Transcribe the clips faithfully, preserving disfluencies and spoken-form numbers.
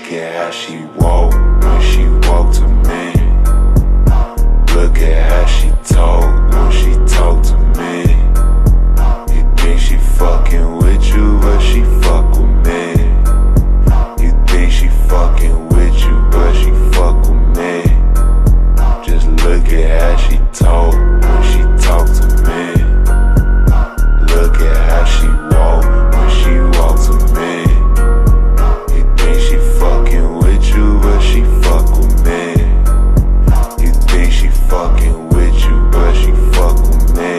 Look at how she walk when she walk to me. Look at how she talk when she talk to me. You think she fucking with you, but she fuck with me. You think she fucking with you, but she fuck with me. Just look at how she talk when she talk to me. Look at how she walk when she walk to me. You think she fucking with you, but she fuck with me. You think she fucking with you, but she fuck with me.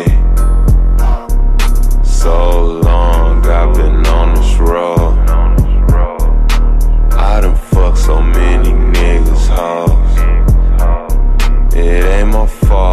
So long I've been on this road. I done fucked so many niggas' hoes. It ain't my fault